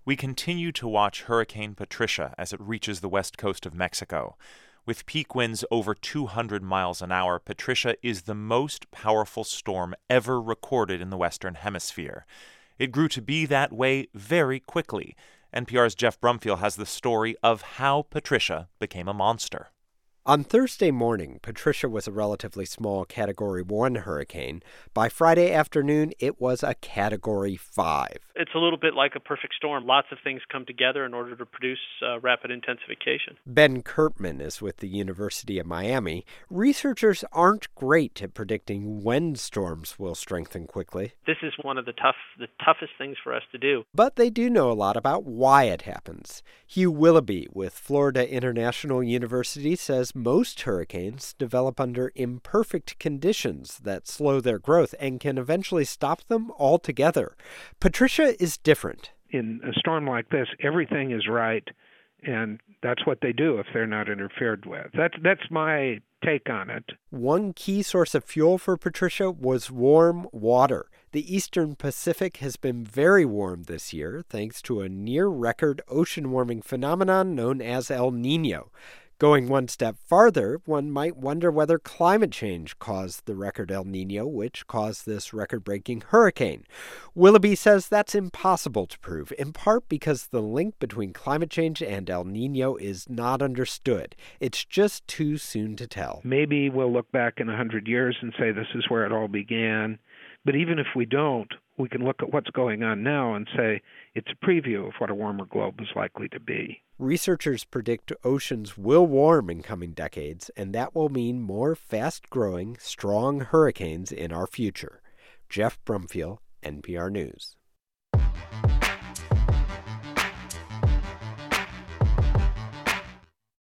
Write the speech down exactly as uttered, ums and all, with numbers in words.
We continue to watch Hurricane Patricia as it reaches the west coast of Mexico. With peak winds over two hundred miles an hour, Patricia is the most powerful storm ever recorded in the Western Hemisphere. It grew to be that way very quickly. N P R's Jeff Brumfiel has the story of how Patricia became a monster. On Thursday morning, Patricia was a relatively small Category one hurricane. By Friday afternoon, it was a Category five. It's a little bit like a perfect storm. Lots of things come together in order to produce uh, rapid intensification. Ben Kirpman is with the University of Miami. Researchers aren't great at predicting when storms will strengthen quickly. This is one of the tough, the toughest things for us to do. But they do know a lot about why it happens. Hugh Willoughby with Florida International University says most hurricanes develop under imperfect conditions that slow their growth and can eventually stop them altogether. Patricia is different. In a storm like this, everything is right, and that's what they do if they're not interfered with. That's, that's my take on it. One key source of fuel for Patricia was warm water. The eastern Pacific has been very warm this year, thanks to a near-record ocean warming phenomenon known as El Niño. Going one step farther, one might wonder whether climate change caused the record El Niño, which caused this record-breaking hurricane. Willoughby says that's impossible to prove, in part because the link between climate change and El Niño is not understood. It's just too soon to tell. Maybe we'll look back in a hundred years and say this is where it all began. But even if we don't, we can look at what's going on now and say it's a preview of what a warmer globe is likely to be. Researchers predict oceans will warm in coming decades, and that will mean more fast-growing, strong hurricanes in our future. Jeff Brumfiel, N P R News.